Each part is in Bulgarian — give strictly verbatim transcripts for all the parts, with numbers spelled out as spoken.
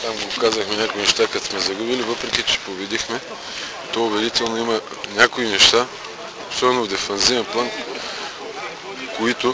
Там го казахме някои неща, като сме загубили, въпреки че победихме. То убедително има някои неща, особено в дефанзивен план, които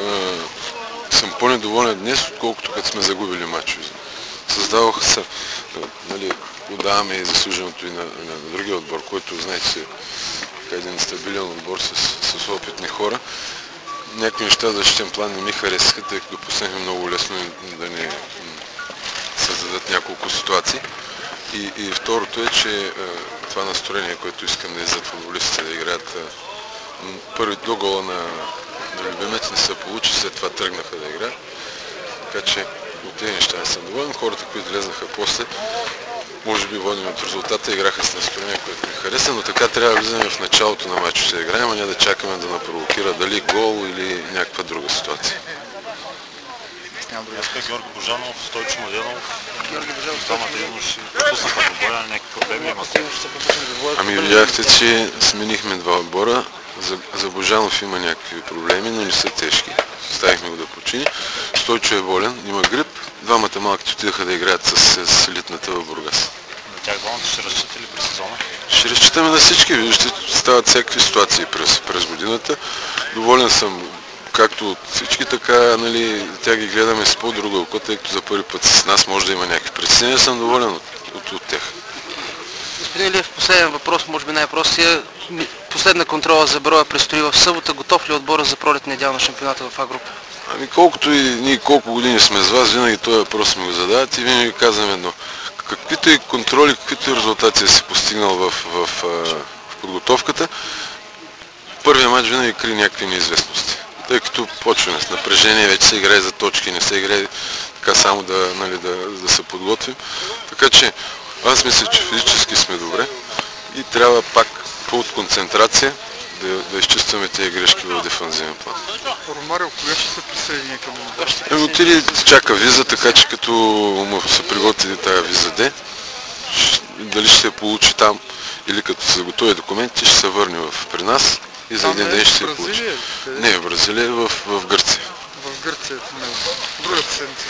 е, съм по-недоволен днес, отколкото като сме загубили мачове. Създаваха се, нали, отдаваме и заслуженото и на, и на другия отбор, който, знаете, е един стабилен отбор с, с опитни хора. Някои неща в защитен план не ми харесаха, тъй като допуснахме много лесно да не създадат няколко ситуации. И, и второто е, че е, това настроение, което искам да иззад футболистите да играят, е, първи до гола на, на любимец не се получи, след това тръгнаха да играят. Така че от тези неща не съм доволен. Хората, които влезнаха после, може би водени от резултата, играха с настроение, което ми хареса, но така трябва да влизаме в началото на матча да играем, а не да чакаме да напровокира дали гол или някаква друга ситуация. Няма други аспект. Георги Божанов, Стойчо Младенов. Георги Божанов, двамата юноши пропуснаха в отбора, някакви проблеми имате? Ами видяхте, че сменихме два отбора. За, за Божанов има някакви проблеми, но не са тежки. Ставихме го да почини. Стойчо е болен, има грип. Двамата малките отидаха да играят с, с елитната в Бургас. На тях двамата ще разчитате ли през сезона? Ще разчитаме на всички. Виждате, стават всякакви ситуации през, през годината. Доволен съм както от всички, така, нали, тя ги гледаме с по-друга око, тъй като за първи път с нас може да има някакви притеснения. Съм доволен от, от, от тях. Господин Илиев, последен въпрос, може би най-простия. Последна контрола за броя предстои в събота. Готов ли е отбора за пролетния дял на шампионата в А-група? Ами колкото и ние колко години сме с вас, винаги този въпрос ми го задават и винаги казвам едно. Каквито и контроли, каквито и резултати си постигнал в, в, в, в подготовката, първият мач винаги крие някакви неизвестности. Тъй като почваме с напрежение, вече се играе за точки, не се играе така само да, нали, да, да се подготвим. Така че аз мисля, че физически сме добре и трябва пак по концентрация да, да изчистваме тези грешки в дефанзивен план. Ромарио, кога ще се присъедини към отбора? Еми отиде, чака виза, така че като му се приготви тази виза де, дали ще се получи там или като се готови документите, ще се върне в, при нас и за един ден ще се получи. Не в Бразилия, в, в Гърция. В Гърция, в другата седмица.